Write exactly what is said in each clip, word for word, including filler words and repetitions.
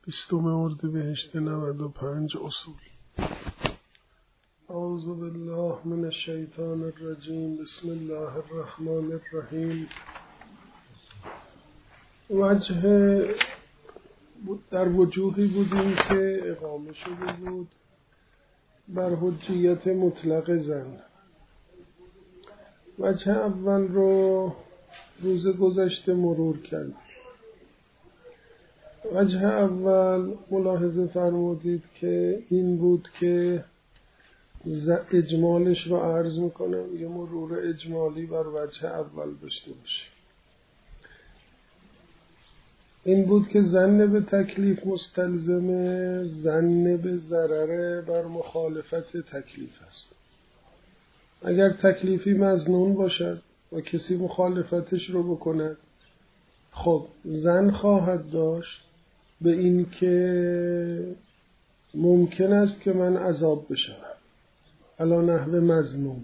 بیستم اردیبهشت نود و پنج اصول. اعوذ بالله من الشیطان الرجیم. بسم الله الرحمن الرحیم. وجه در وجوهی بودیم که اقامه شده بود بر حجیت مطلق زن. وجه اول رو روز گذشته مرور کردیم. وجه اول ملاحظه فرمودید که این بود که اجمالش رو عرض میکنم، یه مرور اجمالی بر وجه اول داشته باشه. این بود که ظن به تکلیف مستلزم ظن به ضرر بر مخالفت تکلیف است. اگر تکلیفی مظنون باشد و کسی مخالفتش رو بکند، خب ظن خواهد داشت به این که ممکن است که من عذاب بشم علی نحو مظنون،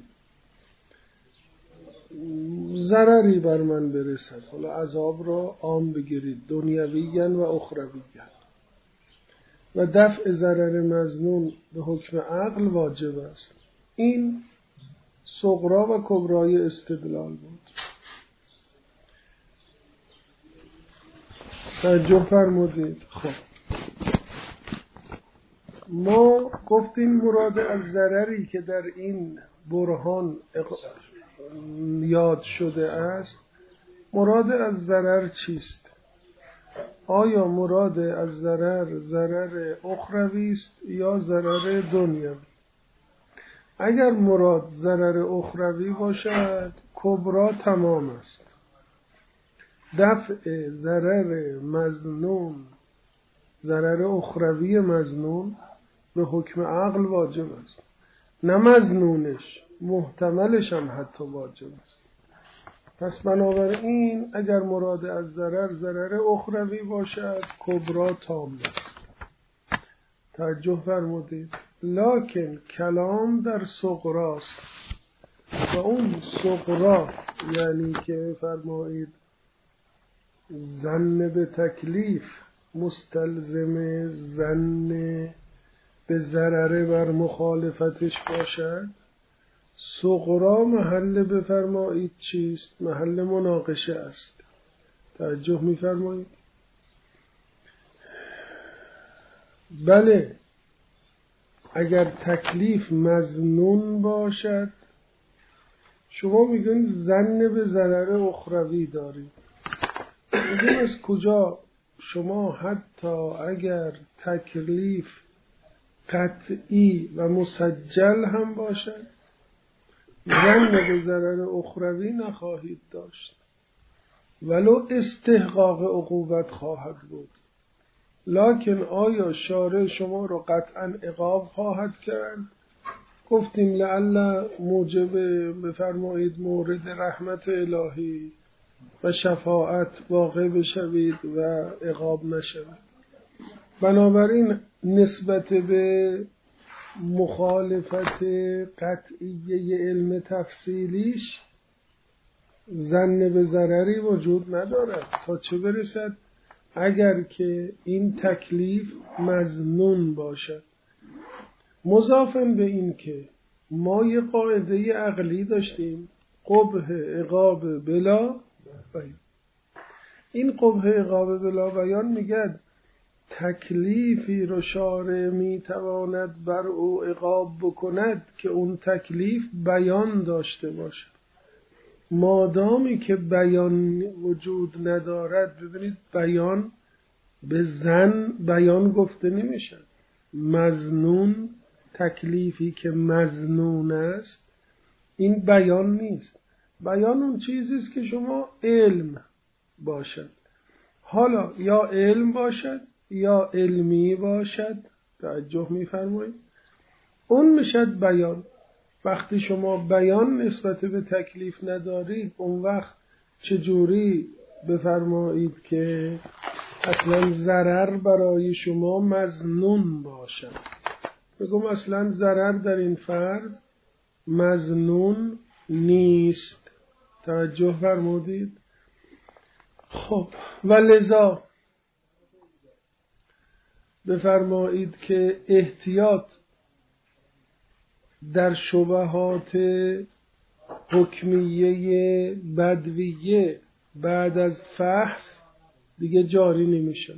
ضرری بر من برسد. حالا عذاب را عام بگیرید، دنیویاً و اخرویاً، و دفع ضرر مظنون به حکم عقل واجب است. این صغرا و کبرای استدلال بود. توجه فرمودید. خب ما گفتیم مراد از ضرری که در این برهان یاد شده است، مراد از ضرر چیست؟ آیا مراد از ضرر ضرر اخروی است یا ضرر دنیوی؟ اگر مراد ضرر اخروی باشد، کبرا تمام است. دفع ضرر مظنون، ضرر اخروی مظنون به حکم عقل واجب است، نه مظنونش، محتملش هم حتی واجب است. پس بنابراین اگر مراد از ضرر ضرر اخروی باشد، کبرا تام است. توجه فرمودید. لکن کلام در صغراست و اون صغرا یعنی که فرمایید ظن به تکلیف مستلزم ظن به ضرر بر مخالفتش باشد، صغرا محل بفرمایید چیست؟ محل مناقشه است. توجه می‌فرمایید؟ بله، اگر تکلیف مظنون باشد، شما میگویید ظن به ضرر اخروی دارید. میگویید از کجا؟ شما حتی اگر تکلیف قطعی و مسجل هم باشد، ظن به ضرر اخروی نخواهید داشت، ولو استحقاق عقوبت خواهد بود. لکن آیا شارع شما رو قطعا عقاب خواهد کرد؟ گفتیم لعل موجب بفرمایید مورد رحمت الهی و شفاعت واقع بشوید و عقاب نشوید. بنابراین نسبت به مخالفت قطعیه علم تفصیلیش ظن به ضرری وجود ندارد، تا چه برسد اگر که این تکلیف مظنون باشد. مضافاً به این که ما یه قاعده عقلی داشتیم، قبح عقاب بلا بیان. این قبح عقاب بلا بیان میگد تکلیفی رو شارع میتواند بر او عقاب بکند که اون تکلیف بیان داشته باشد. مادامی که بیان وجود ندارد، ببینید بیان به زن بیان گفته نمیشه. مظنون، تکلیفی که مظنون است، این بیان نیست. بیان اون چیزیست که شما علم باشد، حالا یا علم باشد یا علمی باشد. توجه می‌فرمایید؟ اون میشد بیان. وقتی شما بیان نسبت به تکلیف ندارید، اون وقت چجوری بفرمایید که اصلا ضرر برای شما مظنون باشد؟ بگم اصلا ضرر در این فرض مظنون نیست. توجه فرمودید؟ خب و لذا بفرمایید که احتیاط در شبهات حکمیه بدویه بعد از فحص دیگه جاری نمیشه.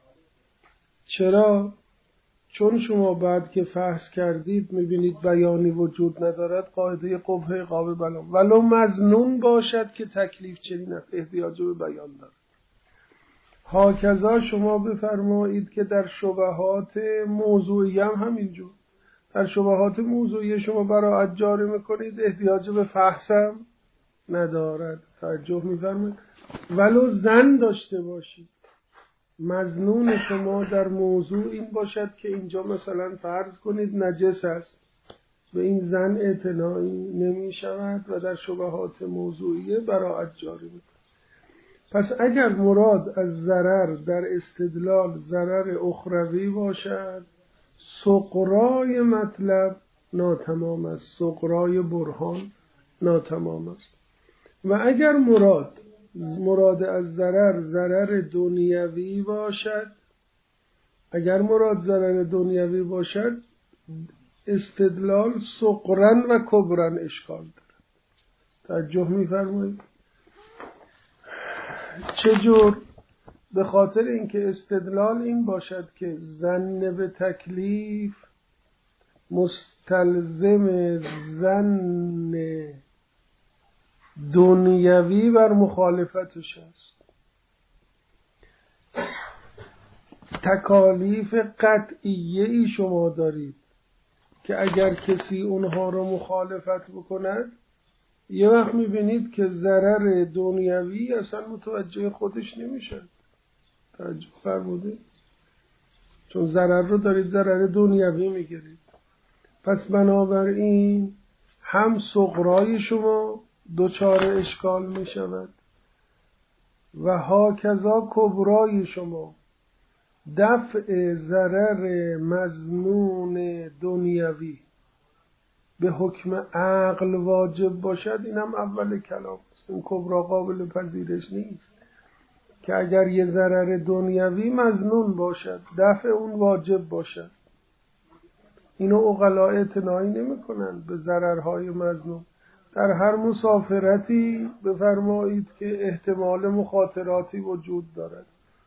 چرا؟ چون شما بعد که فحص کردید میبینید بیانی وجود ندارد، قاعده قبه قابل بلا ولو مظنون باشد که تکلیف چنین است احتیاج به بیان دارد. هاکذا شما بفرمایید که در شبهات موضوعی هم همینجور، در شبهات موضوعی شما براءت جاری میکنید احتیاج به فحص هم ندارد. توجه میفرمایید. ولو ظن داشته باشید، مظنون شما در موضوع این باشد که اینجا مثلا فرض کنید نجس است، به این ظن اعتنایی نمی شود و در شبهات موضوعیه براءت جاری میکنید. پس اگر مراد از ضرر در استدلال ضرر اخروی باشد، سغرای مطلب ناتمام است، سغرای برهان ناتمام است. و اگر مراد مراد از ضرر ضرر دنیوی باشد، اگر مراد ضرر دنیوی باشد استدلال صغرن و کبرن اشکال دارد. توجه می‌فرمایید؟ چجور؟ به خاطر اینکه استدلال این باشد که ظن به تکلیف مستلزم ظن دنیوی بر مخالفتش است. تکالیف قطعیه ای شما دارید که اگر کسی اونها رو مخالفت بکند یه وقت میبینید که ضرر دنیوی اصلا متوجه خودش نمیشه. توجه فرمودید؟ چون ضرر رو دارید ضرر دنیوی میگیرید. پس بنابراین هم صغرای شما دوچار اشکال می شود و هاکذا کبرای شما دفع ضرر مظنون دنیوی به حکم عقل واجب باشد. این هم اول کلام است. این کبرا قابل پذیرش نیست که اگر یه ضرر دنیوی مظنون باشد دفع اون واجب باشد. اینو عقلا اعتنایی نمی کنند به ضررهای مظنون. در هر مسافرتی بفرمایید که احتمال مخاطراتی وجود دارد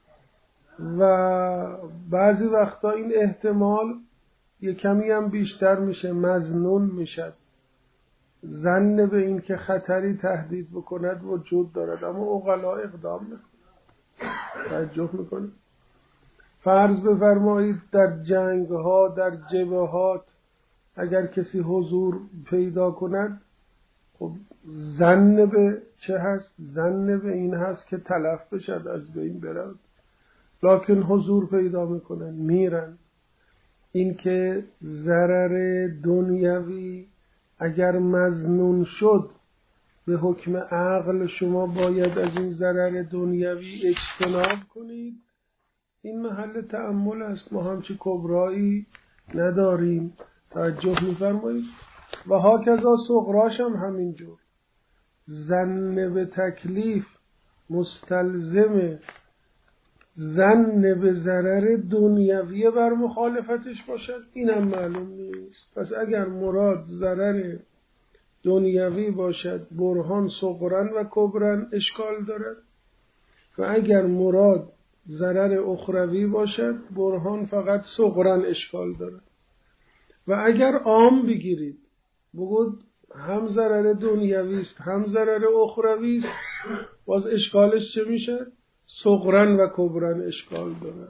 و بعضی وقتا این احتمال یه کمی هم بیشتر میشه، مظنون میشد. ظن به این که خطری تهدید بکند وجود دارد، اما عقلا اقدام میکنه. توجه میکنه. فرض بفرمایید در جنگ ها در جبهات اگر کسی حضور پیدا کند، خب ظن به چه هست؟ ظن به این هست که تلف بشد، از بین برد، لکن حضور پیدا میکنن میرن. این که ضرر دنیوی اگر مظنون شد به حکم عقل شما باید از این ضرر دنیوی اجتناب کنید، این محل تأمل است. ما همچی کبرایی نداریم. توجه میفرمایید. و هاکذا صغراش هم همینجور. ظن به تکلیف مستلزم ظن به ضرر دنیوی بر مخالفتش باشد، اینم معلوم نیست. پس اگر مراد ضرر دنیوی باشد برهان صغرن و کبرن اشکال دارد و اگر مراد ضرر اخروی باشد برهان فقط صغرن اشکال دارد. و اگر عام بگیرید بگود هم ضرر دنیوی است هم ضرر اخروی است، باز اشکالش چه میشه؟ صغرن و کبرن اشکال داره.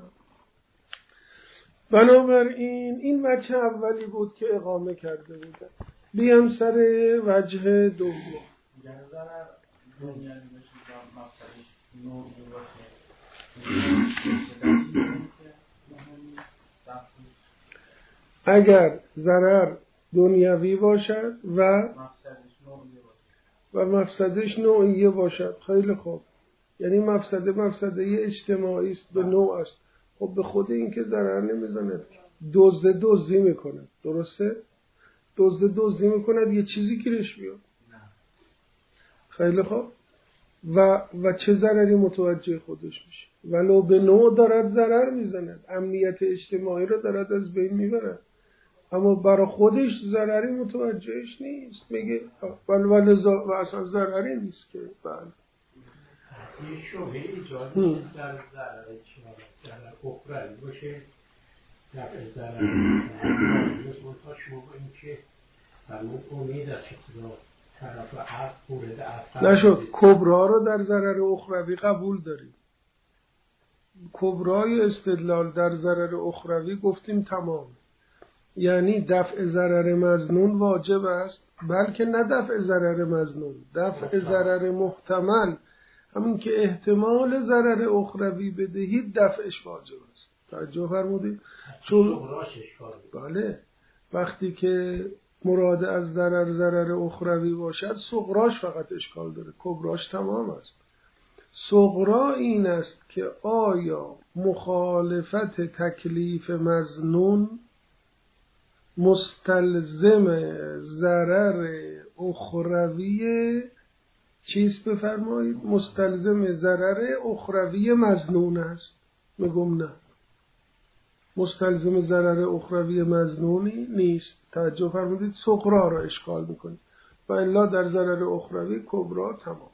بنابراین این وجه اولی بود که اقامه کرده بودن. بیام سر وجه دوم. ضرر دنیوی باشه مقصدش نوعی باشه، اگر ضرر دنیوی باشد و و مفسدش نوعیه باشد، خیلی خوب، یعنی مفسده مفسده اجتماعی است، به نوع است. خب به خود این که ضرر نمیزند، دزد دزدی میکند، درسته؟ دزد دزدی میکند یه چیزی گیرش بیاد. خیلی خوب. و و چه ضرری متوجه خودش میشه. ولو به نوع دارد ضرر میزند، امنیت اجتماعی رو دارد از بین میبرد، اما برای خودش ضرری متوجهش نیست، میگه ولو و اصلا ضرری نیست که. بله یه شبه ایجادی در ضرر اجتماعی ضرر اخروی باشه، در ضرر منتها شما این که سلمون امید است که طرف عقل مورد اثر نشد. کبرا رو در ضرر اخروی قبول داریم. کبرای استدلال در ضرر اخروی گفتیم تمام، یعنی دفع ضرر مظنون واجب است، بلکه نه دفع ضرر مظنون، دفع ضرر محتمل، همین که احتمال ضرر اخروی بدهید دفعش واجب است. توجه فرمودید؟ چون بله وقتی که مراد از ضرر ضرر اخروی باشد صغراش فقط اشکال داره، کبراش تمام است. صغرا این است که آیا مخالفت تکلیف مظنون مستلزم ضرر اخروی چیز بفرمایید؟ مستلزم ضرر اخروی مظنون است. میگم نه، مستلزم ضرر اخروی مظنونی نیست. توجه فرمودید؟ صغرا را اشکال میکنید و الا در ضرر اخروی کبرا تمام.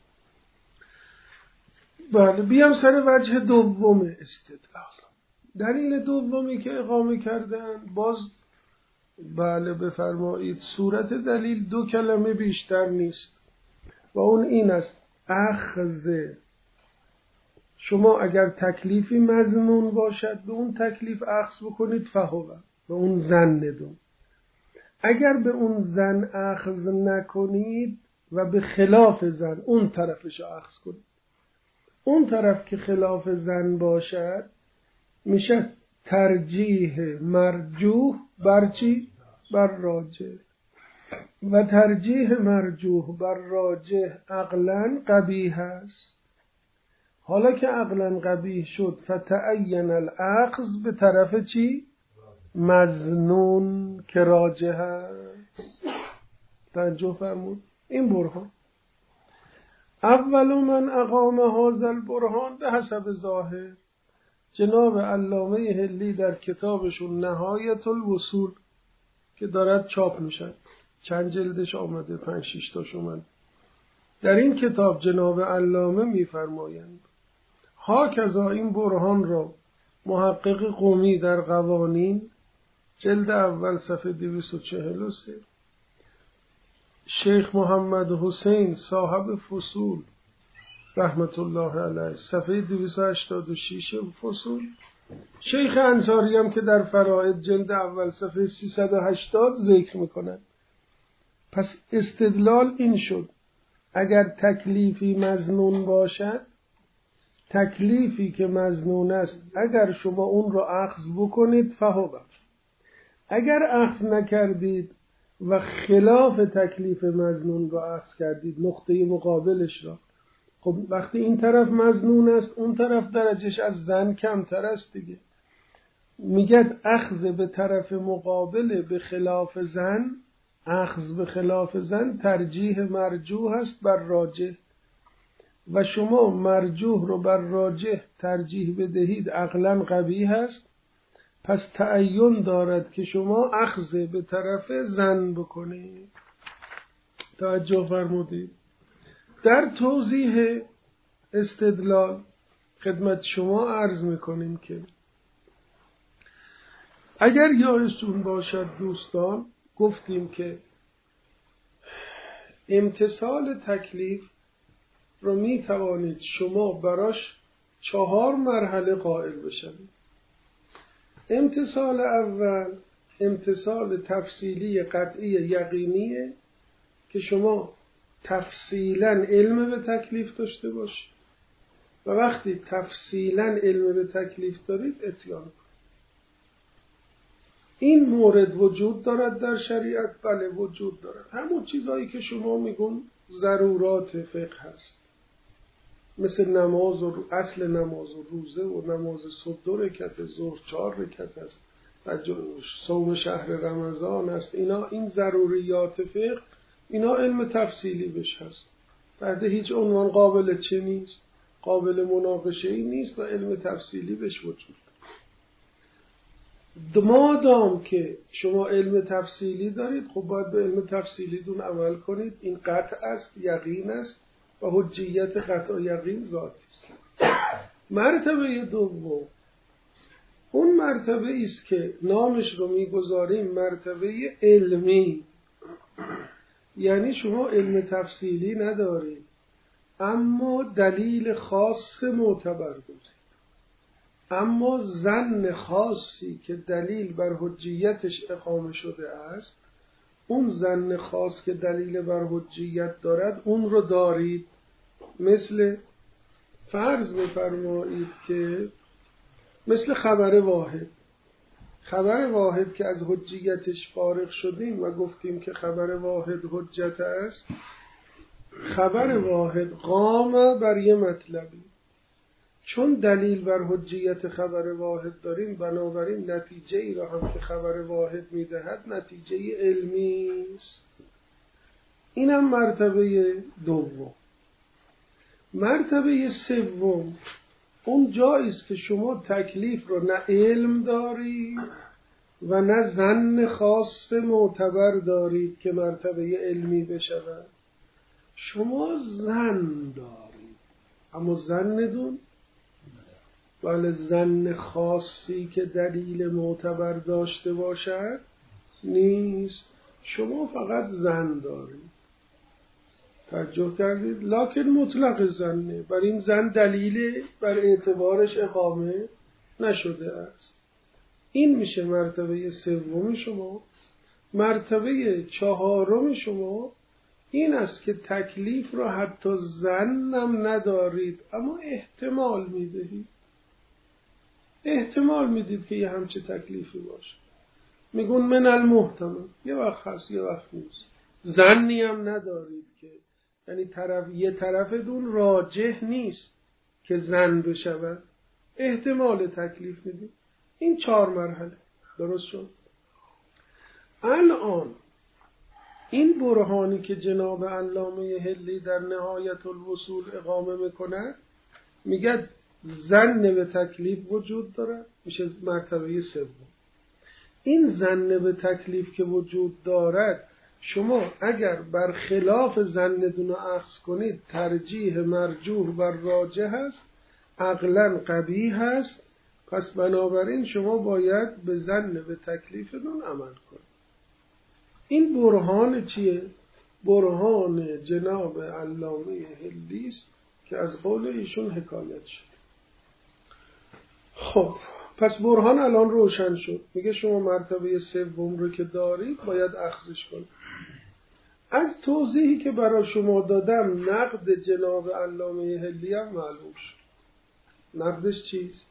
بله بیام سر وجه دوم استدلال. دلیل دومی که اقامه کردن باز بله بفرمایید صورت دلیل دو کلمه بیشتر نیست و اون این است: اخذ. شما اگر تکلیفی مظنون باشد به اون تکلیف اخذ بکنید فهو، به اون زن ندون. اگر به اون زن اخذ نکنید و به خلاف زن اون طرفش اخذ کنید، اون طرف که خلاف زن باشد میشه ترجیح مرجوح بر چی؟ بر راجح. و ترجیح مرجوح بر راجح عقلاً قبیح است. حالا که عقلاً قبیح شد فتعین الاخذ به طرف چی؟ مظنون که راجح است. توجه فرمود؟ این برهان اول من اقام هذا البرهان به حسب ظاهر جناب علامه حلی در کتابشون نهایت الوصول که دارد چاپ میشن، چند جلدش آمده، پنج شیش تاش اومد. در این کتاب جناب علامه میفرمایند هاکذا این برهان را محقق قمی در قوانین جلد اول صفحه دویست و چهل و سه، شیخ محمد حسین صاحب فصول رحمت الله علیه صفحه دویست و هشتاد و شش فصول، شیخ انصاری هم که در فرائض جلد اول صفحه سیصد و هشتاد ذکر میکنند. پس استدلال این شد: اگر تکلیفی مظنون باشد، تکلیفی که مظنون است اگر شما اون را اخذ بکنید فهو، اگر اخذ نکردید و خلاف تکلیف مظنون را اخذ کردید، نقطه مقابلش را، خب وقتی این طرف مظنون است اون طرف درجش از زن کمتر است دیگه. میگه اخذ به طرف مقابل به خلاف زن، اخذ به خلاف زن ترجیح مرجوح است بر راجح و شما مرجوح رو بر راجح ترجیح بدهید عقلاً قبیح است. پس تعین دارد که شما اخذ به طرف زن بکنید. توجه فرمودید؟ در توضیح استدلال خدمت شما عرض میکنیم که اگر یادتون باشد دوستان گفتیم که امتثال تکلیف رو می توانید شما براش چهار مرحله قائل بشید. امتثال اول امتثال تفصیلی قطعی یقینیه که شما تفصیلا علم به تکلیف داشته باشید و وقتی تفصیلا علم به تکلیف دارید اتیان کنید. این مورد وجود دارد در شریعت؟ بله وجود دارد. همون چیزایی که شما میگون ضرورات فقه هست، مثل نماز و اصل نماز و روزه و نماز صبح دو رکعت، ظهر چهار رکعت است و صوم شهر رمضان است. اینا این ضروریات فقه، اینا علم تفصیلی بش هست. بعد هیچ عنوان قابل چه نیست؟ قابل مناقشه ای نیست و علم تفصیلی بهش وجود داره. مادام که شما علم تفصیلی دارید، خب باید به علم تفصیلیتون عمل کنید. این قطع است، یقین است و حجیت قطع و یقین ذاتی است. مرتبه دوم اون مرتبه است که نامش رو میگذاریم مرتبه علمی، یعنی شما علم تفصیلی ندارید اما دلیل خاص معتبر دارید، اما ظن خاصی که دلیل بر حجیتش اقامه شده است، اون ظن خاص که دلیل بر حجیت دارد اون رو دارید. مثل فرض بفرمایید که مثل خبر واحد، خبر واحد که از حجیتش فارغ شدیم و گفتیم که خبر واحد حجت است. خبر واحد قام بر یه مطلبی، چون دلیل بر حجیت خبر واحد داریم بنابراین نتیجه ای را هم که خبر واحد میدهد نتیجه علمی است. اینم مرتبه دوم. مرتبه سوم اون جایی است که شما تکلیف رو نه علم دارید و نه ظن خاص معتبر دارید که مرتبه علمی بشود. شما ظن دارید اما ظن دون ولی ظن خاصی که دلیل معتبر داشته باشد نیست. شما فقط ظن دارید. توجه کردید؟ لکن مطلق ظنه، بر این ظن دلیل بر اعتبارش اقامه نشده است. این میشه مرتبه سوم شما. مرتبه چهارم شما این است که تکلیف را حتی ظنم ندارید اما احتمال میدهید. احتمال میدید که یه همچه تکلیفی باشه. میگون من المحتمل، یه وقت هست یه وقت نیست. ظنی هم ندارید که یعنی طرف یه طرف دون راجح نیست که ظن بشود. احتمال تکلیف میدید. این چهار مرحله درست شد. الان این برهانی که جناب علامه حلی در نهایت الوصول اقامه میکند میگه ظن به تکلیف وجود دارد، میشه مرتبه سوم. این ظن به تکلیف که وجود دارد شما اگر بر خلاف ظنتون رو اخذ کنید ترجیح مرجوح بر راجح هست، عقلا قبیح هست، پس بنابراین شما باید به ظن به تکلیفتون عمل کنید. این برهان چیه؟ برهان جناب علامه حلی است که از قول ایشون حکایت شد. خب پس برهان الان روشن شد. میگه شما مرتبه سوم رو که دارید باید اخذش کنید. از توضیحی که برای شما دادم نقد جناب علامه حلی هم معلوم شد. نقدش چیست؟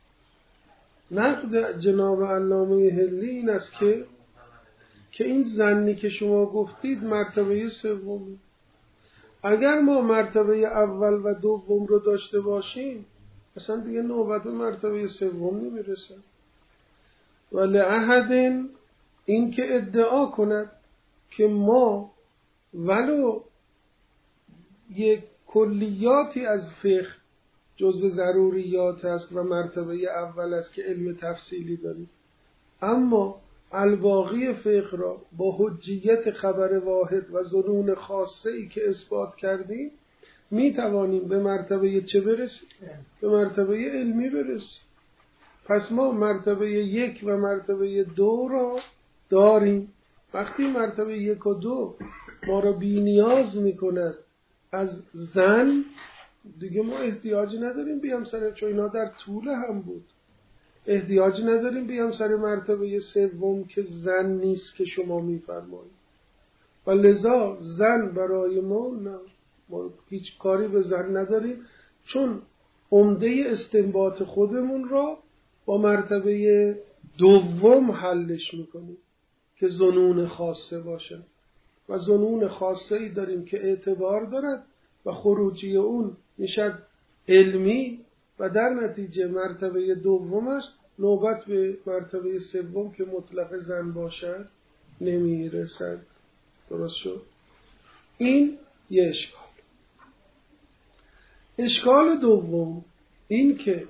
نقد جناب علامه حلی این است که که این ظنی که شما گفتید مرتبه سوم. اگر ما مرتبه اول و دوم رو داشته باشیم اصلا دیگه نوبت مرتبه سوم نمیرسه. ولی احد این که ادعا کند که ما ولو یک کلیاتی از فقه جزو ضروریات است و مرتبه اول است که علم تفصیلی داریم، اما الباقی فقه را با حجیت خبر واحد و ظنون خاصه ای که اثبات کردیم می توانیم به مرتبه چه برسیم؟ به مرتبه علمی برسیم. پس ما مرتبه یک و مرتبه دو را داریم. وقتی مرتبه یک و دو ما را بی نیاز می کند از ظن، دیگه ما احتیاجی نداریم بیام سر، چون اینا در طول هم بود، احتیاجی نداریم بیام سر مرتبه سوم که ظن نیست که شما میفرمایید. و لذا ظن برای ما نه، ما هیچ کاری به ظن نداریم، چون عمده استنباط خودمون را با مرتبه دوم حلش میکنیم که ظنون خاصه باشه و ظنون خاصه ای داریم که اعتبار دارد و خروجی اون میشد علمی و در نتیجه مرتبه دومش نوبت به مرتبه سوم که مطلق ظن باشد نمیرسد. درست شد؟ این یه اشکال. اشکال دوم این که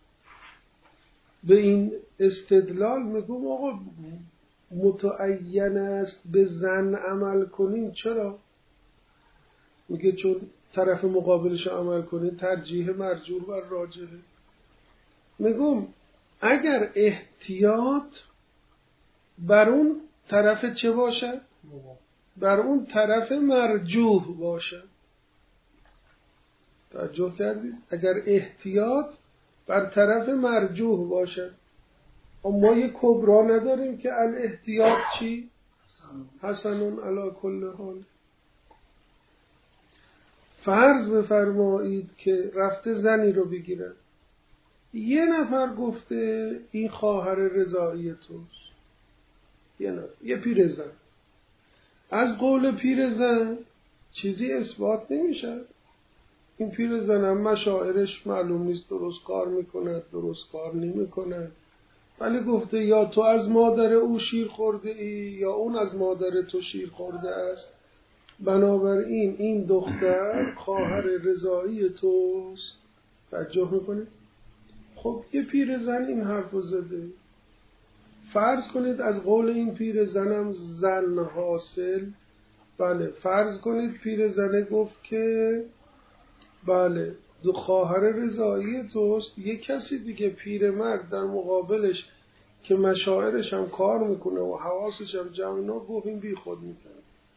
به این استدلال میگم آقا متعین است به زن عمل کنین. چرا؟ میگه چون طرف مقابلش عمل کنین ترجیح مرجوح بر راجحه. میگم اگر احتیاط بر اون طرف چه باشد؟ بر اون طرف مرجوح باشد. توجه کردید؟ اگر احتیاط بر طرف مرجوح باشد. ما یک کبرا نداریم که الاحتیاط چی؟ حسنون علی کل حال. فرض بفرمایید که رفته زنی رو بگیرن، یه نفر گفته این خواهر رضایی توست، یه نفر، یه پیرزن. از قول پیرزن چیزی اثبات نمیشه. این پیرزن هم مشاعرش معلوم نیست درست کار میکند درست کار نمیکند، ولی گفته یا تو از مادر او شیر خورده ای یا اون از مادر تو شیر خورده است، بنابراین این دختر خواهر رضایی توست. توجه میکنید؟ خب یه پیرزن این حرف زده. فرض کنید از قول این پیرزنم زن حاصل. بله فرض کنید پیرزنه گفت که بله دو خواهر رضایی توست. یک کسی دیگه پیرمرد در مقابلش که مشاعرش هم کار میکنه و حواسش هم جمعنا گفت این بی خود میکنه.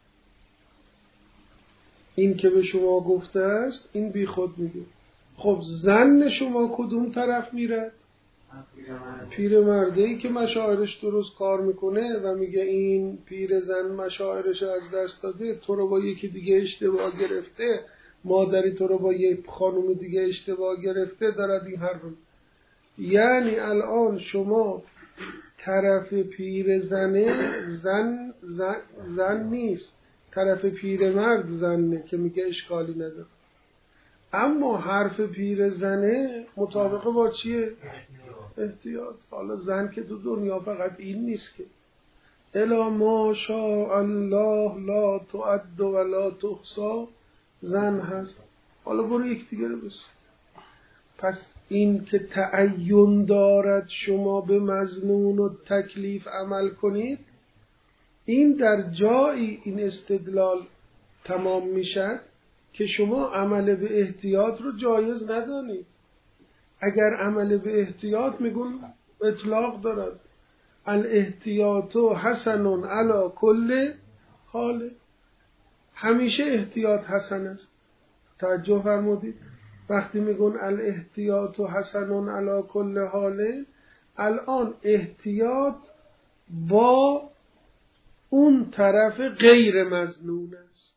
این که به شما گفته است این بی خود میگه. خب زن شما کدوم طرف میره؟ پیرمرده‌ای که مشاعرش درست کار میکنه و میگه این پیرزن مشاعرش از دست داده، تو رو با یکی دیگه اشتباه گرفته، مادری تو رو با یک خانوم دیگه اشتباه گرفته، دارد این حرف. یعنی الان شما طرف پیرزنه زن, زن زن نیست، طرف پیرمرد زنه که میگه اشکالی نداره. اما حرف پیرزنه مطابق با چیه؟ احتیاط. حالا زن که تو دنیا فقط این نیست که الا ما شاء الله لا تعد ولا تحصى زن هست. حالا برو یک دیگه رو بس. پس این که تعین دارد شما به مظنون و تکلیف عمل کنید، این در جایی این استدلال تمام میشد که شما عمل به احتیاط رو جایز ندانید. اگر عمل به احتیاط میگون اطلاق دارد، الاحتیاط حسن علی کل حال، همیشه احتیاط حسن است. توجه فرمودید؟ وقتی میگون الاحتیاط حسن علی کل حال، الان احتیاط با اون طرف غیر مظنون است.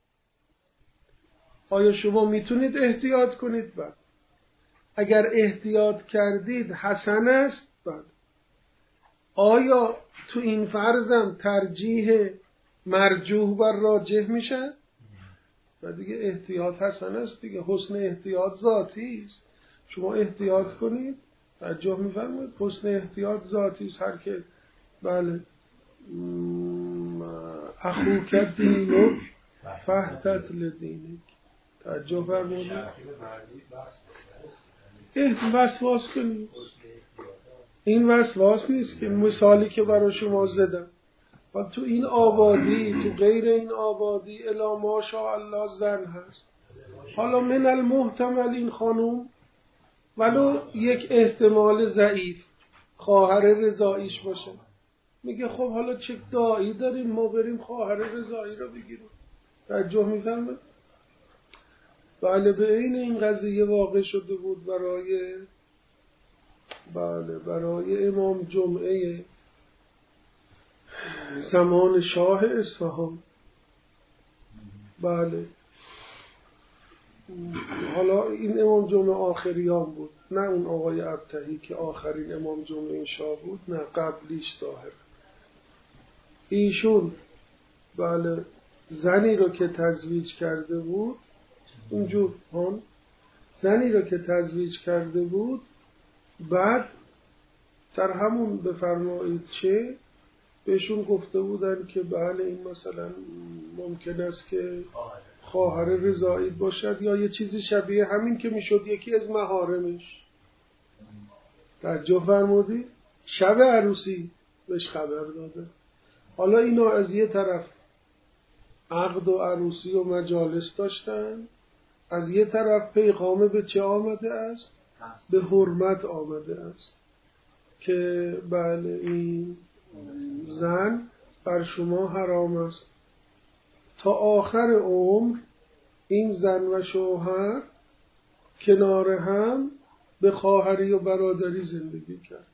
آیا شما میتونید احتیاط کنید؟ بله. اگر احتیاط کردید حسن است؟ بله. آیا تو این فرضم ترجیح مرجوح بر راجح میشه؟ و دیگه احتیاط حسن است دیگه. حسن احتیاط ذاتی است. شما احتیاط کنید، توجه میفرمایید، حسن احتیاط ذاتی است. هر که بله اخوک دینک فاحتط لدینک. توجه فرمایید. احت وسواس کنید. این وسواس نیست که مثالی که برای شما زدم. و تو این آبادی، تو غیر این آبادی الا ماشاءالله زن هست. حالا من المحتمل این خانوم ولو یک احتمال ضعیف خواهر رضاییش باشه، میگه خب حالا چه داعی داریم ما بریم خواهر رضایی رو بگیریم. توجه میفهمه؟ بله به این این قضیه واقع شده بود برای بله برای امام جمعه زمان شاه اصفهان. بله حالا این امام جمعه آخریان بود، نه اون آقای ابتهی که آخرین امام جمعه این شاه بود، نه قبلیش ظاهر. ایشون بله زنی رو که تزویج کرده بود، اونجور هون زنی رو که تزویج کرده بود، بعد در همون بفرمایید چه بهشون گفته بودن که بله این مثلا ممکن است که خواهر رضایی باشد یا یه چیزی شبیه همین که میشد یکی از محارمش. توجه فرمودی؟ شب عروسی بهش خبر داده. حالا اینا از یه طرف عقد و عروسی و مجالس داشتن، از یه طرف پیغام به چه آمده است؟ به حرمت آمده است که بله این زن بر شما حرام است. تا آخر عمر این زن و شوهر کنار هم به خواهری و برادری زندگی کرد.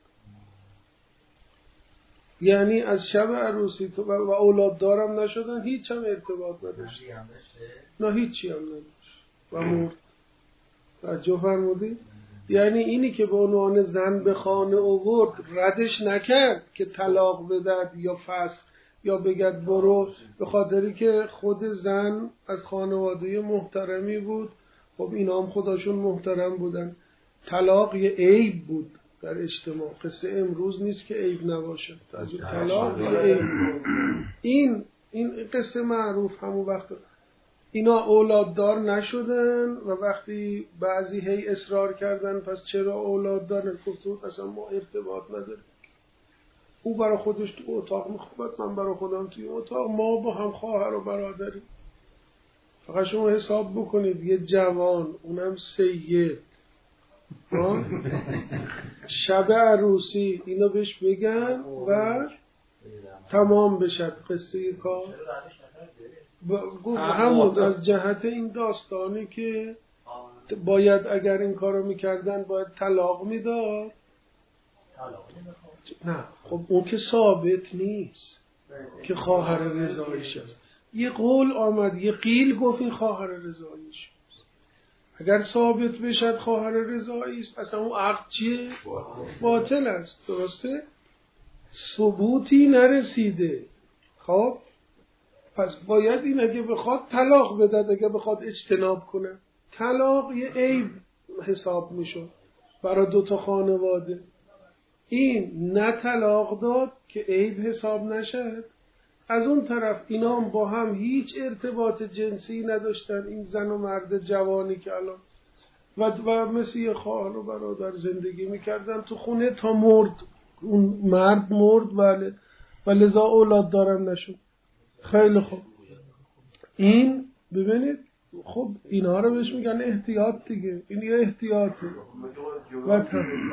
یعنی از شب عروسی تو و اولاد دارم نشدن، هیچ هم ارتباط نداشت، نه هیچی هم نداشت و مرد. توجه فرمودی؟ یعنی اینی که به عنوان زن به خانه آورد ردش نکرد که طلاق بدهد یا فسخ یا بگد برو، به خاطری که خود زن از خانواده محترمی بود. خب اینا هم خودشون محترم بودن. طلاق یه عیب بود در اجتماع، قصه امروز نیست که عیب نباشه. طلاق یه عیب بود. این این قصه معروف همون وقت اینا اولاد دار نشدن و وقتی بعضی هی اصرار کردن پس چرا اولاد دارن، گفت اصلا ما ارتباط نداریم. او برای خودش تو اتاق میخوابد، من برای خودم توی اتاق، ما با هم خواهر و برادریم. فقط شما حساب بکنید یه جوان اونم سید شب عروسی اینو بهش بگن و تمام بشد قصه کار. گفت همون از جهت این داستانی که باید اگر این کارو میکردن باید طلاق میداد. نه خب اون که ثابت نیست که خواهر رضاییش است. یه قول آمد، یه قیل گفت این خواهر رضاییش. اگر ثابت بشد خواهر رضایی است اصلا اون عقد چیه؟ باطل است. درسته؟ ثبوتی نرسیده. خب پس باید این اگه بخواد طلاق بدد، اگه بخواد اجتناب کنه. طلاق یه عیب حساب میشد برای دوتا خانواده. این نه طلاق داد که عیب حساب نشد. از اون طرف اینا هم با هم هیچ ارتباط جنسی نداشتن، این زن و مرد جوانی که الان و, و مثل یه خواهر و برادر زندگی میکردن تو خونه تا مرد. اون مرد مرد بله و لذا اولاد دارم نشد. خیلی خوب. این ببینید خب اینا رو بهش میگن احتیاط دیگه. این یه احتیاطی و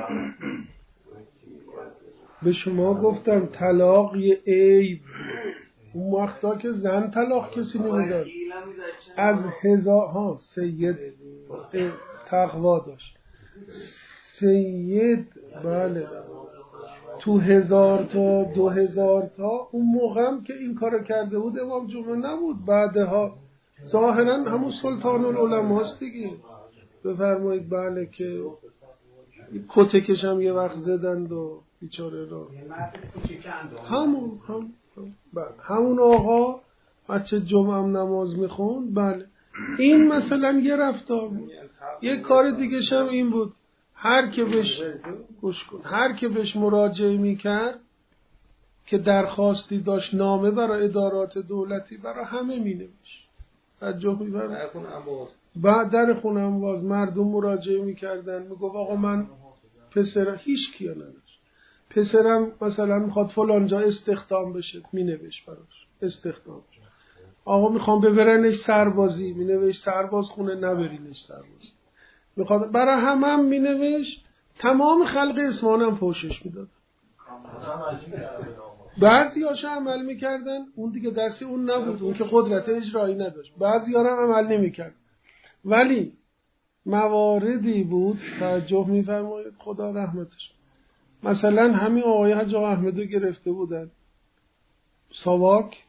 به شما گفتم طلاق یه عیب. اون وقتا که زن طلاق کسی نمیداد از هزار ها سید تقوا داشت. سید بله تو هزار تا دو هزار تا اون موقع هم که این کار کرده بود امام جمعه نبود. بعدها ظاهرا همون سلطان العلماء است دیگه. بفرمایید بله که کتکش هم یه وقت زدند و بیچاره را همون هم بله. همون آقا بچه جمعه هم نماز میخوند. بله این مثلا یه رفتار بود. یه کار دیگه هم این بود هر که بهش گوش کن هر که بهش مراجعه میکرد که درخواستی داشت نامه برای ادارات دولتی برای همه مینوشت. توجه می‌فرمایید بعد در خونه هم باز مردم مراجعه میکردن میگفت آقا من پسر هیچ کیا نداشت، پسرم مثلا میخواد فلان جا استخدام بشه مینوشت براش استخدام. آقا میخوام ببرنش سربازی مینوشت سرباز خونه نبرینش سرباز. میخواد برای همه هم مینوشت. تمام خلق اسمان هم پوشش میداد. بعضی هاش عمل میکردن اون دیگه دستی اون نبود، اون که قدرت اجرایی نداشت. بعضی ها هم عمل نمیکرد. ولی مواردی بود توجه میفرمایید خدا رحمتش. مثلا همین آقای حاج آقا احمدو گرفته بودن ساواک.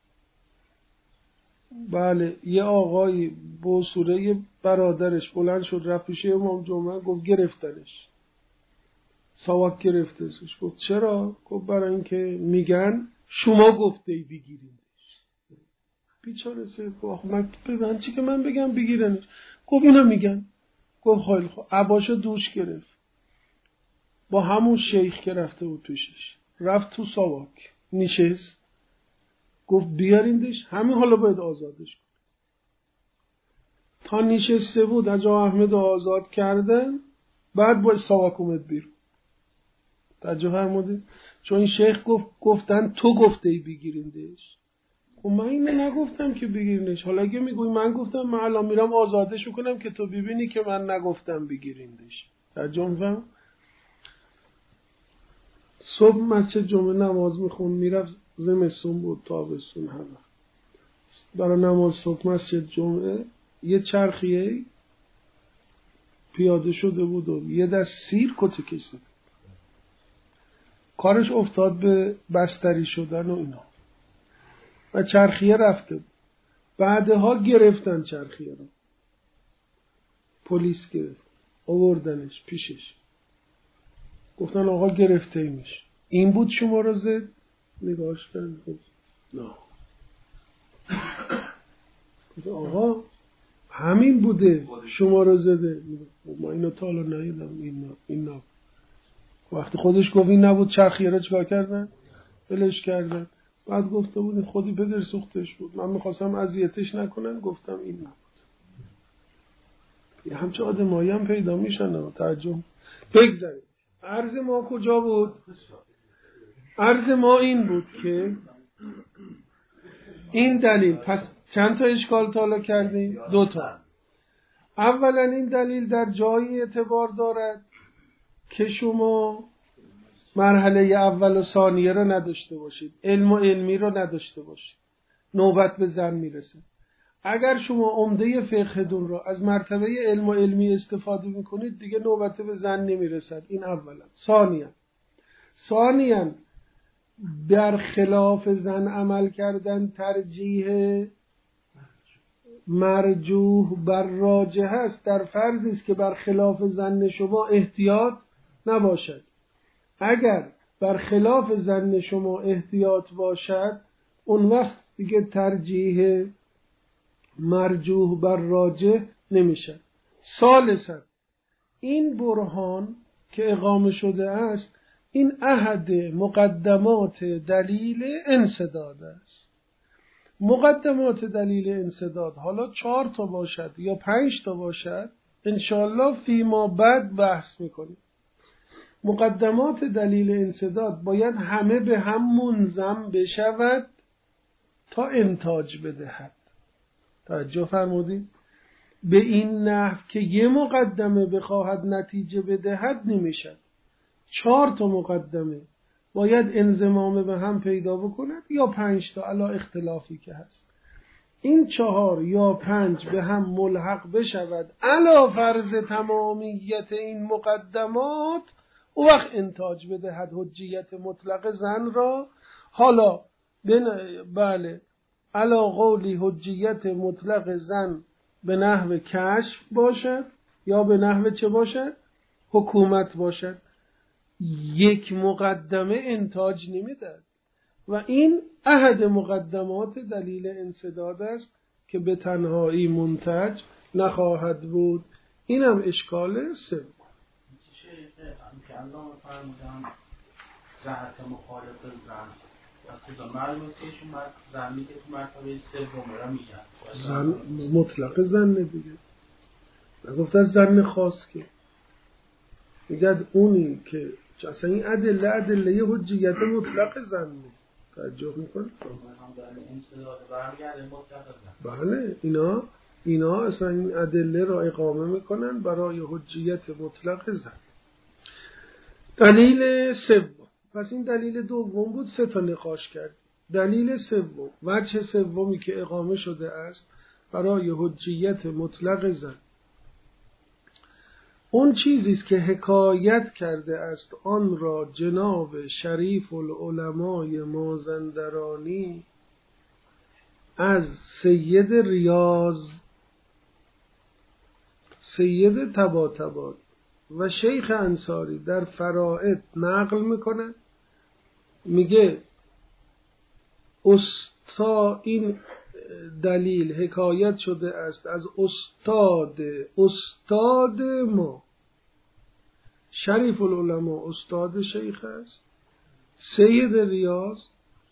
بله یه آقایی با صوره برادرش بلند شد رفت پیش امام جمعه گفت گرفتنش. ساواک گرفتهش. گفت چرا؟ گفت برای اینکه میگن شما گفته ای بگیریدش. بیچاره سید گفت من ببین چی که من بگم بگیرنش. گفت اینا میگن. گفت خیلی خوب. عباشو دوش گرفت با همون شیخ که رفته بود پیشش رفت تو ساواک نشست. گفت بیاریندش همین حالا باید آزادش کن. تا نشسته بود حاج احمد رو آزاد کردن، بعد با ساواک اومد بیرون. توجه فرمودید؟ چون این شیخ گفت گفتن تو گفته ای بگیریندش. خب من اینو نگفتم که بگیرینش. حالا اگه میگوی من گفتم، من الان میرم آزادش کنم که تو ببینی که من نگفتم بگیریندش. توجه می‌فهم؟ صبح مسجد جمعه نماز میخون، میرفت، زمستون بود تابستون همه برای نماز صبح مسجد جمعه یه چرخیه پیاده شده بود و یه دست سیر کتی کشید. کارش افتاد به بستری شدن و اینا و چرخیه رفته بود. بعدها گرفتن چرخیه رو، پلیس گرفت، آوردنش پیشش، گفتن آقا گرفته ایمش. این بود شما رو زد؟ نگاهش کرد نه. آقا همین بوده شما رو زده. ما اینو تا حالا ندیدم. این این نه. وقتی خودش گفت این نبود، چرخیه رو چیکار کردن؟ بلش کردن. بعد گفته بود خودی پدر سوختش بود، من میخواستم اذیتش نکنن، گفتم این نبود. یه همچه آدمایی هم پیدا میشن. تعجب. بگذاریم. عرض ما کجا بود؟ عرض ما این بود که این دلیل، پس چند تا اشکال تالا کردیم؟ دو تا. اولا این دلیل در جایی اعتبار دارد که شما مرحله اول و ثانیه رو نداشته باشید، علم و علمی رو نداشته باشید، نوبت به زن میرسه. اگر شما عمده فقهتون رو از مرتبه علم و علمی استفاده میکنید، دیگه نوبت به زن نمیرسد. این اولا. ثانیا ثانیا در خلاف زن عمل کردن ترجیح مرجوح بر راجح است. در فرضی است که بر خلاف زن شما احتیاط نباشد. اگر بر خلاف زن شما احتیاط باشد، اون وقت دیگه ترجیح مرجوح بر راجح نمیشه. ثالثاً این برهان که اقامه شده است، این احد مقدمات دلیل انسداد است. مقدمات دلیل انسداد حالا چهار تا باشد یا پنج تا باشد، انشاءالله فیما بعد بحث میکنیم. مقدمات دلیل انسداد باید همه به هم منظم بشود تا انتاج بدهد. توجه فرمودید؟ به این نحو که یه مقدمه بخواهد نتیجه بدهد نمیشد. چهار تا مقدمه باید انضمام به هم پیدا بکند، یا پنج تا، علا اختلافی که هست. این چهار یا پنج به هم ملحق بشود علا فرض تمامیت این مقدمات، او وقت انتاج بدهد حجیت مطلق زن را. حالا بله علا قولی حجیت مطلق زن به نحو کشف باشد یا به نحو چه باشد؟ حکومت باشد. یک مقدمه انتاج نمیدهد و این احد مقدمات دلیل انسداد است که به تنهایی منتج نخواهد بود. اینم اشکال سوم. که الله فرمودن جهت مخالف زن از کجا معلومه که ایشون زنی که تو مرتبه سوم را میگن زن مطلق زن دیگه، نگفت از زن خاص، که میگه اونی که اصلا این ادله ادله حجیت مطلق زن نیست. توجه میکنه؟ بله اینا اینا اصلا این ادله را اقامه میکنن برای حجیت مطلق زن. دلیل سوم، پس این دلیل دوم بود، سه تا نقاش کرد. دلیل سوم، وجه سومی که اقامه شده است برای حجیت مطلق زن، اون چیزی است که حکایت کرده است آن را جناب شریف العلمای مازندرانی از سید ریاض، سید طباطبایی و شیخ انصاری در فرائد نقل میکنه. میگه استا این دلیل حکایت شده است از استاد استاد ما. شریف العلماء استاد شیخ است، سید ریاض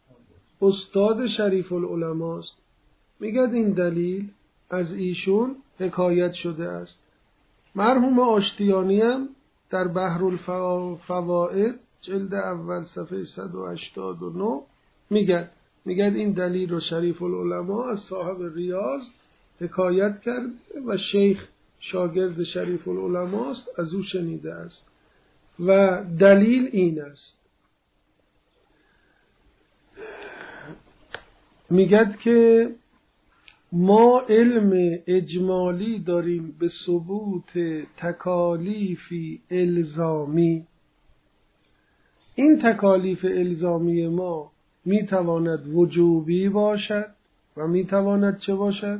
استاد شریف العلماء است. میگه این دلیل از ایشون حکایت شده است. مرحوم آشتیانی هم در بحر الفوائد جلد اول صفحه صد و هشتاد و نه میگه میگه این دلیل رو شریف العلماء از صاحب ریاض حکایت کرده و شیخ شاگرد شریف العلماء است، از او شنیده است و دلیل این است. میگه که ما علم اجمالی داریم به ثبوت تکالیفی الزامی. این تکالیف الزامی ما میتواند وجوبی باشد و میتواند چه باشد؟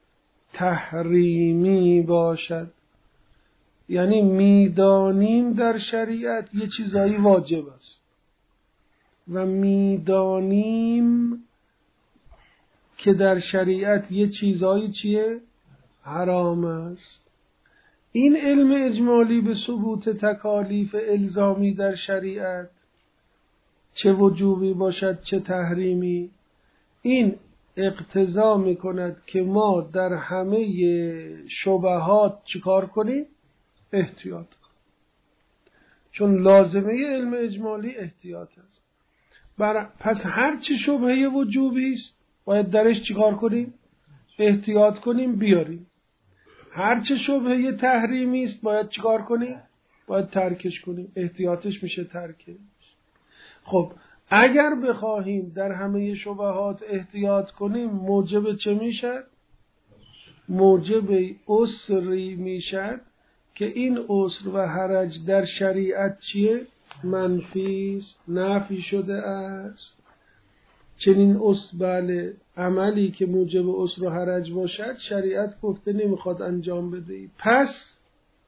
تحریمی باشد. یعنی میدانیم در شریعت یه چیزایی واجب است و میدانیم که در شریعت یه چیزایی چیه؟ حرام است. این علم اجمالی به ثبوت تکالیف الزامی در شریعت، چه وجوبی باشد چه تحریمی، این اقتضا میکند که ما در همه شبهات چیکار کنیم؟ احتیاط کنیم. چون لازمه علم اجمالی احتیاط است. بر پس هر چی شبهه وجوبی است باید درش چیکار کنیم؟ احتیاط کنیم بیاریم. هر چه شبهه تحریمی است باید چیکار کنیم؟ باید ترکش کنیم. احتیاطش میشه ترکش. خب اگر بخواهیم در همه شبهات احتیاط کنیم موجب چه میشد؟ موجب عسری میشد که این عسر و حرج در شریعت چیه؟ منفی است، نفی شده است. چنین عسر، بله، عملی که موجب عسر و حرج باشد شریعت گفته نمیخواد انجام بدهی. پس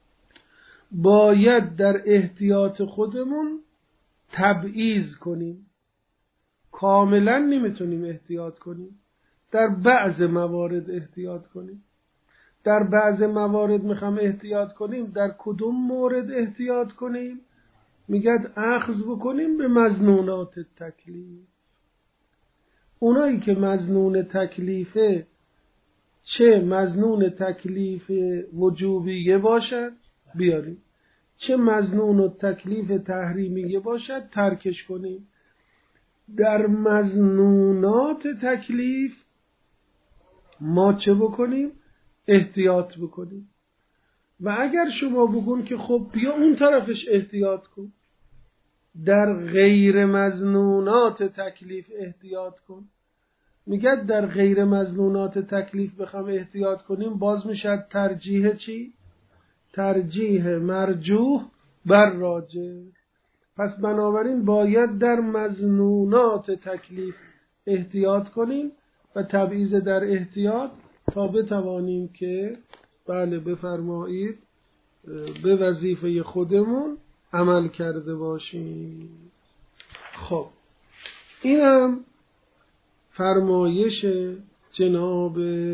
باید در احتیاط خودمون تبعیض کنیم. کاملا نمیتونیم احتیاط کنیم، در بعض موارد احتیاط کنیم. در بعض موارد میخوام احتیاط کنیم، در کدوم مورد احتیاط کنیم؟ میگد اخذ بکنیم به مظنونات تکلیف. اونایی که مظنون تکلیفه، چه مظنون تکلیف وجوبیه باشد بیاریم، چه مظنون تکلیف تحریمیه باشد ترکش کنیم. در مظنونات تکلیف ما چه بکنیم؟ احتیاط بکنیم. و اگر شما بگون که خب بیا اون طرفش احتیاط کن، در غیر مظنونات تکلیف احتیاط کن. میگه در غیر مظنونات تکلیف بخوام احتیاط کنیم باز میشد ترجیح چی؟ ترجیح مرجوح بر راجح. پس بنابراین باید در مظنونات تکلیف احتیاط کنیم و تبعیض در احتیاط تا بتوانیم که بله بفرمایید به وظیفه خودمون عمل کرده باشیم. خب اینم فرمایش جناب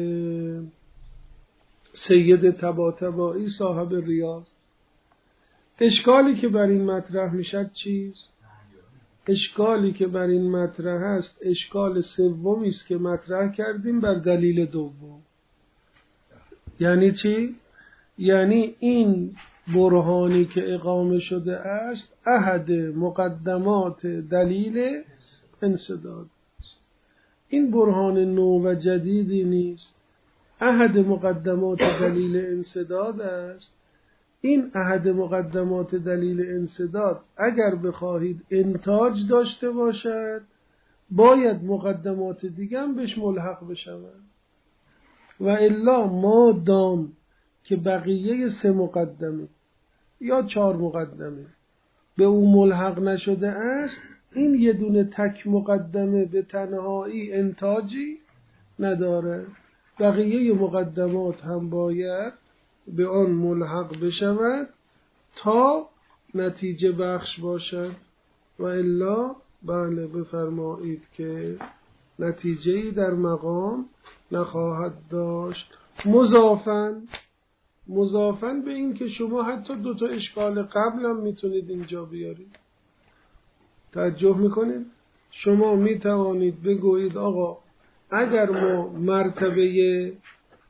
سید طباطبایی صاحب ریاض. اشکالی که بر این مطرح میشد چیست؟ اشکالی که بر این مطرح است اشکال سومی است که مطرح کردیم بر دلیل دوم. یعنی چی؟ یعنی این برهانی که اقامه شده است احد مقدمات دلیل انسداد است. این برهان نو و جدیدی نیست، احد مقدمات دلیل انسداد است. این احد مقدمات دلیل انسداد اگر بخواهید انتاج داشته باشد باید مقدمات دیگه هم بهش ملحق بشود و الا ما دام که بقیه سه مقدمه یا چهار مقدمه به او ملحق نشده است، این یه دونه تک مقدمه به تنهایی انتاجی نداره. بقیه مقدمات هم باید به آن ملحق بشود تا نتیجه بخش باشد و الا بله بفرمایید که نتیجه‌ای در مقام نخواهد داشت. مضافاً مضافاً به این که شما حتی دو تا اشکال قبل هم میتونید اینجا بیارید. توجه میکنید؟ شما میتوانید بگویید آقا اگر ما مرتبه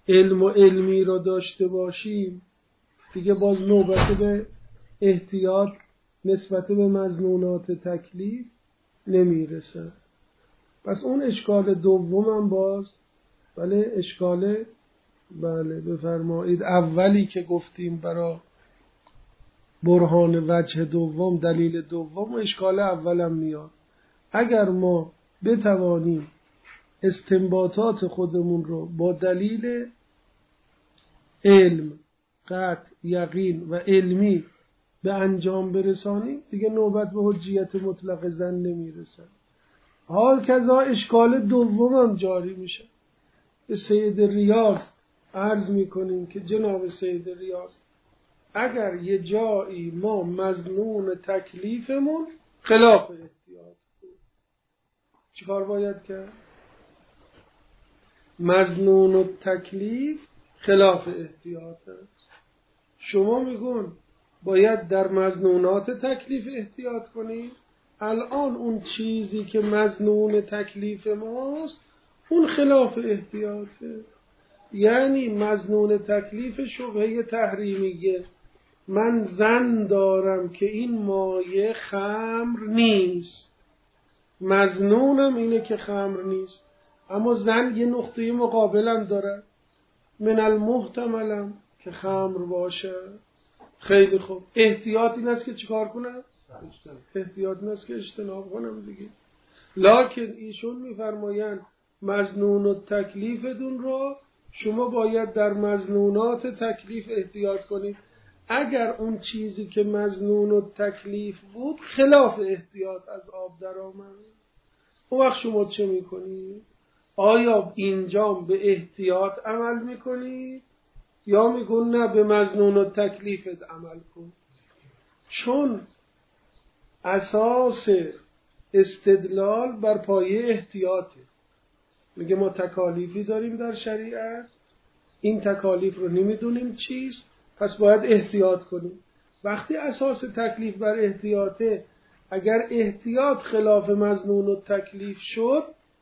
علم و علمی را داشته باشیم دیگه باز نوبت به احتیاط نسبت به مظنونات تکلیف نمیرسه. پس اون اشکال دومم باز بله اشکال بله بفرمایید اولی که گفتیم برای برهان وجه دوم دلیل دوم و اشکال اولم میاد. اگر ما بتوانیم استنباطات خودمون رو با دلیل علم قطع یقین و علمی به انجام برسانیم دیگه نوبت به حجیت مطلق زن نمیرسن. حال کذا اشکال دومم جاری میشه. به سید ریاض عرض میکنیم که جناب سید ریاض اگر یه جایی ما مظنون تکلیفمون خلاف احتیاط بود چیکار باید کرد؟ مظنون تکلیف خلاف احتیاط است. شما میگون باید در مظنونات تکلیف احتیاط کنید. الان اون چیزی که مظنون تکلیف ماست اون خلاف احتیاطه. یعنی مظنون تکلیف شبهه تحریمیه. من ظن دارم که این مایه خمر نیست، مظنونم اینه که خمر نیست، اما ظن یه نقطه مقابلم داره، من المحتملم که خمر باشه. خیلی خوب، احتیاط این است که چیکار کنم؟ احتیاط این است که اجتناب کنم دیگه. لکن ایشون میفرمایند مظنون و تکلیفتون رو شما باید در مظنونات تکلیف احتیاط کنید. اگر اون چیزی که مظنون و تکلیف بود خلاف احتیاط از آب در آمد، اون وقت شما چه میکنید؟ آیا اینجا به احتیاط عمل میکنید یا میگون نه به مظنون و تکلیفت عمل کن؟ چون اساس استدلال بر پایه احتیاطه. میگه ما تکالیفی داریم در شریعت، این تکالیف رو نمیدونیم چیست، پس باید احتیاط کنیم. وقتی اساس تکلیف بر احتیاطه، اگر احتیاط خلاف مظنون و تکلیف شد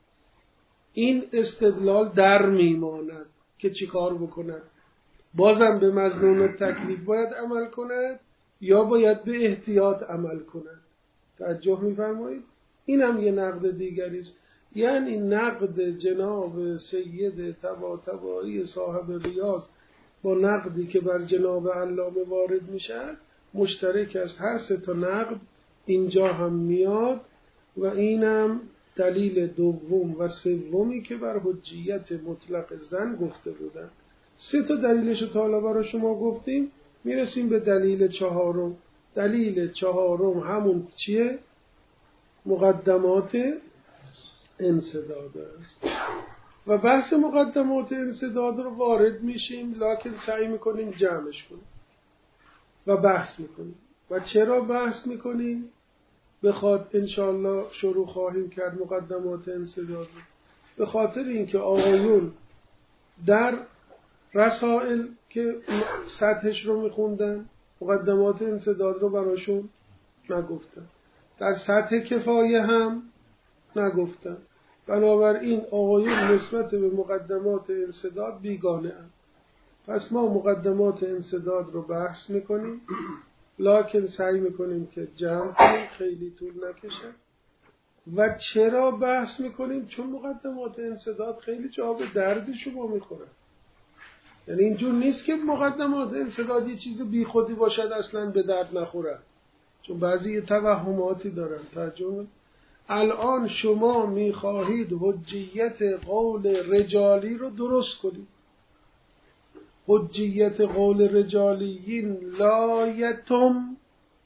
این استدلال در میماند که چی کار بکند؟ بازم به مظنون و تکلیف باید عمل کند یا باید به احتیاط عمل کند؟ توجه میفرمایید؟ این هم یه نقد دیگری است. یعنی نقد جناب سید طباطبایی صاحب ریاض با نقدی که بر جناب علامه وارد میشه مشترک است. هر سه تا نقد اینجا هم میاد و اینم دلیل دوم و سومی که بر حجیت مطلق زن گفته بودن. سه تا دلیلش رو تا حالا برای شما گفتیم، میرسیم به دلیل چهارم. دلیل چهارم همون چیه؟ مقدمات انسداد است. و بحث مقدمات انسداد رو وارد میشیم لکن سعی میکنیم جمعش کنیم و بحث میکنیم. و چرا بحث میکنیم؟ بخاطر انشاءالله شروع خواهیم کرد مقدمات انسداد رو. به خاطر اینکه آقایون در رسائل که سطحش رو میخوندن مقدمات انسداد رو براشون نگفتن، در سطح کفایه هم نگفتن. بنابراین آقایون نسبت به مقدمات انسداد بیگانه هم. پس ما مقدمات انسداد رو بحث میکنیم لکن سعی میکنیم که جمع کنیم، خیلی طول نکشه. و چرا بحث میکنیم؟ چون مقدمات انسداد خیلی جا به درد شما میخوره. یعنی اینجور نیست که مقدمات انسداد یه چیز بی خودی باشد اصلا به درد نخوره، چون بعضی توهماتی دارن. ترجمه الان شما میخواهید حجیت قول رجالی رو درست کنید. حجیت قول رجالیین لا یتم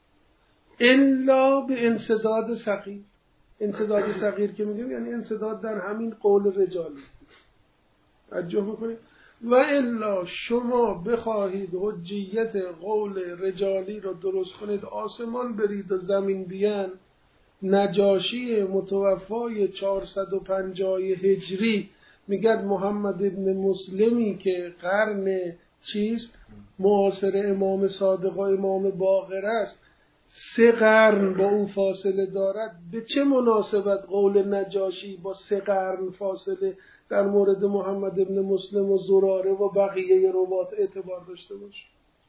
الا به انسداد صغیر. انسداد صغیر که میگم یعنی انسداد در همین قول رجالی. توجه میکنید؟ و الا شما بخواهید حجیت قول رجالی رو درست کنید، آسمان برید و زمین بیان. نجاشی متوفای چهارصد و پنجاه هجری میگد محمد ابن مسلمی که قرن چیست معاصر امام صادق و امام باقر است، سه قرن با او فاصله دارد. به چه مناسبت قول نجاشی با سه قرن فاصله در مورد محمد ابن مسلم و زراره و بقیه روات اعتبار داشته باشه؟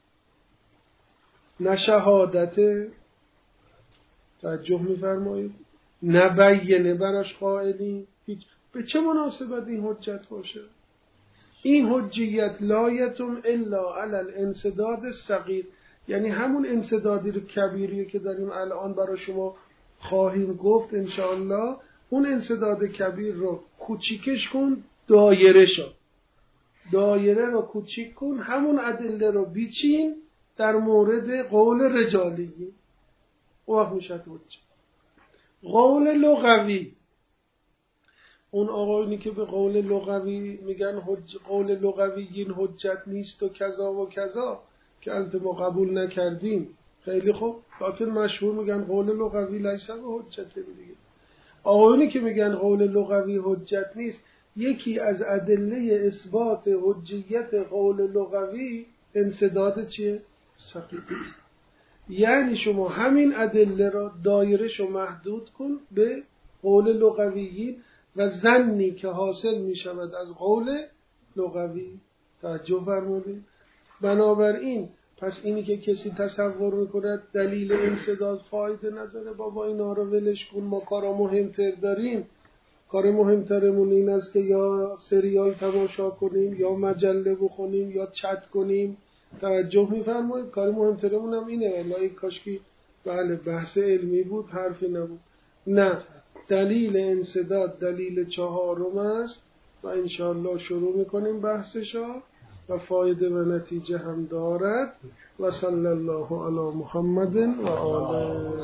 نه شهادت، توجه می‌فرمایید، نه بیینه براش قائلی. به چه مناسبت این حجت باشه؟ این حجیت لایتم الا علی الانسداد الصغیر، یعنی همون انسدادی رو کبیریه که داریم الان برای شما خواهیم گفت انشاءالله. اون انسداد کبیر رو کوچیکش کن، دایره شد، دایره رو کوچیک کن، همون ادله رو بیچین در مورد قول رجالی، او وقت میشه حجت. قول لغوی، اون آقایونی که به قول لغوی میگن حج... قول لغوی این حجت نیست و کذا و کذا که البته ما قبول نکردیم، خیلی خوب، لکن مشهور میگن قول لغوی لیس حجت دیگه. آقایونی که میگن قول لغوی حجت نیست، یکی از ادله اثبات حجیت قول لغوی انسداد چیه؟ سقیط. یعنی شما همین ادله را دایره‌شو محدود کن به قول لغویین و ظنی که حاصل می شود از قول لغوی. توجه فرمودید؟ بنابراین پس اینی که کسی تصور میکند دلیل انسداد فایده نداره، بابا اینا رو ولش کن، ما کارا مهمتر داریم. کار مهمترمون این است که یا سریال تماشا کنیم، یا مجله بخونیم، یا چت کنیم. توجه میفرمایید؟ کار مهمترمون هم اینه. والله کاشکی بله بحث علمی بود، حرفی نبود. نه، دلیل انسداد دلیل چهارم است و انشاءالله شروع میکنیم بحثشا و فایده و نتیجه هم دارد. و صلی الله علی محمد و آله.